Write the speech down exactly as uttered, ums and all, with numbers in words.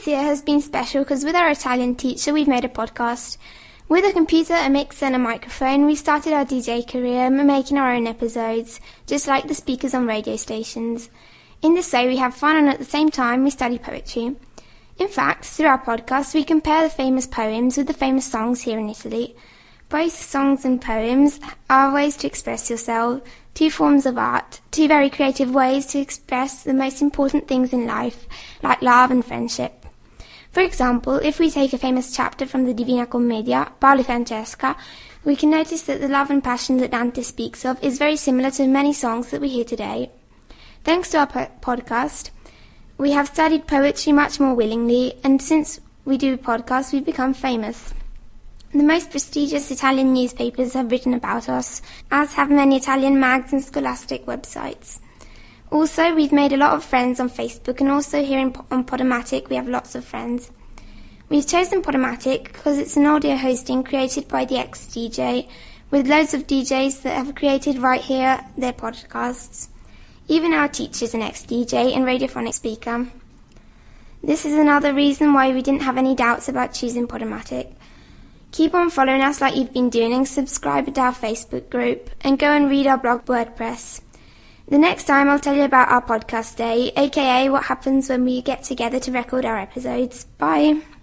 year has been special because with our Italian teacher we've made a podcast. With a computer, a mixer and a microphone, we started our D J career making our own episodes, just like the speakers on radio stations. In this way we have fun and at the same time we study poetry. In fact, through our podcast we compare the famous poems with the famous songs here in Italy. Both songs and poems are ways to express yourself, two forms of art, two very creative ways to express the most important things in life, like love and friendship. For example, if we take a famous chapter from the Divina Commedia, Paolo e Francesca, we can notice that the love and passion that Dante speaks of is very similar to many songs that we hear today. Thanks to our po- podcast, we have studied poetry much more willingly, and since we do podcasts, we've become famous. The most prestigious Italian newspapers have written about us, as have many Italian mags and scholastic websites. Also, we've made a lot of friends on Facebook, and also here in, on Podomatic we have lots of friends. We've chosen Podomatic because it's an audio hosting created by the ex-D J, with loads of D Js that have created right here their podcasts. Even our teacher's an ex-D J and radiophonic speaker. This is another reason why we didn't have any doubts about choosing Podomatic. Keep on following us like you've been doing and subscribe to our Facebook group and go and read our blog WordPress. The next time I'll tell you about our podcast day, aka what happens when we get together to record our episodes. Bye!